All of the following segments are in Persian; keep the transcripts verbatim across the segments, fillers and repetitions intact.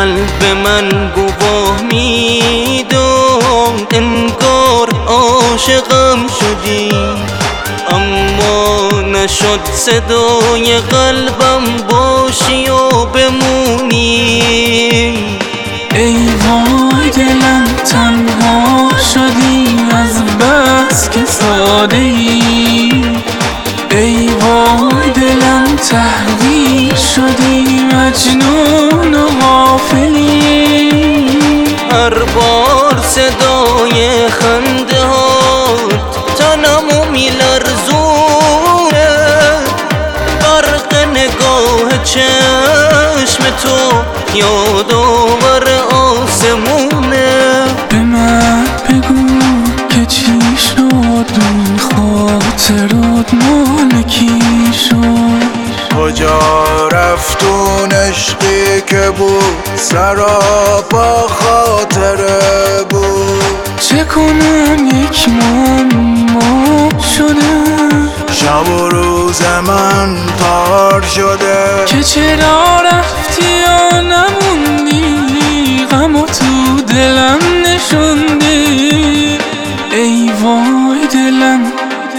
قلب من گواه میداد انگار عاشقم شدی، اما نشد صدای قلبم باشی و بمونی. ای وای دلم تنها شدی از بس که ساده ای، ای وای دلم تحقیر شدی مجنون و غافلی. هر بار صدای خنده هات تنمو میلرزونه، برق نگاه چشم تو یادآور آسمونه. به من بگو که چی شد، اون خاطرات مال کی شد؟ کجا رفت اون عشقی که بود سراپا خاطره بود؟ چه کنم یک معما شده، شب و روز من پار شده. که چرا رفتی یا نموندی، غم و تو دلم نشوندی. ای وای دلم،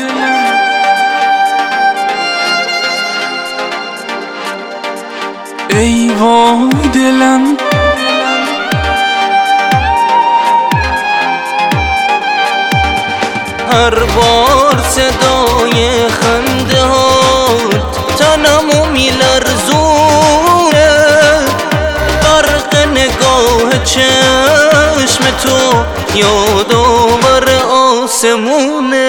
ای وای دلم. هر بار صدای خنده هات تنمو میلرزونه، برق نگاه چشم تو یادآور آسمونه.